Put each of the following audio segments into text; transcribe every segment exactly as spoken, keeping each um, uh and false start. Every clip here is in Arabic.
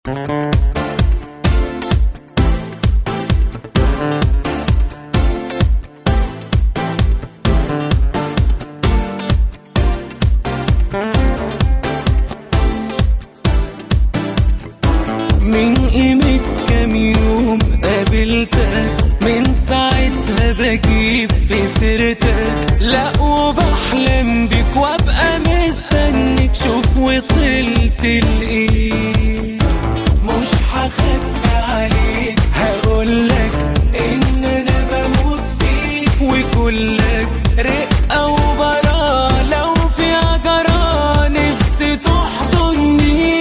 من قيمة كام يوم قابلتك، من ساعتها بجيب في سيرتك، لا وبحلم بيك وابقى مستنيك. شوف وصلت لايه، مش هخبي عليك، هقولك ان انا بموت فيك وكلك رقة وبراء. لو في عجرة نفسي تحضني،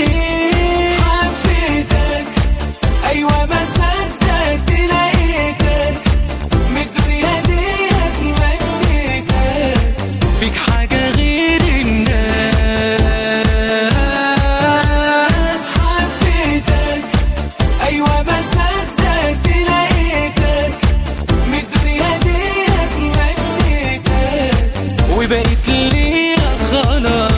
حبيتك ايوه ما صدقت لقيتك، من الدنيا دي اتمنيتك، فيك حاجة غير الناس. حبيتك ايوه ما صدقت لقيتك، من الدنيا دي اتمنيتك، وبقيت ليا خلاص.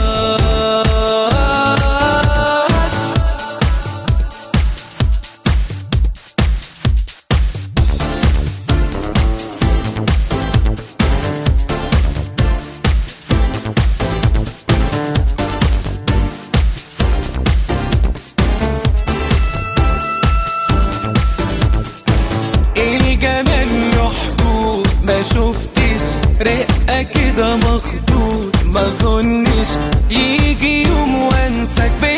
الجمال له حدود، ما شفتش رقة كده مخدود، ما ظنش يجي يوم وانساك.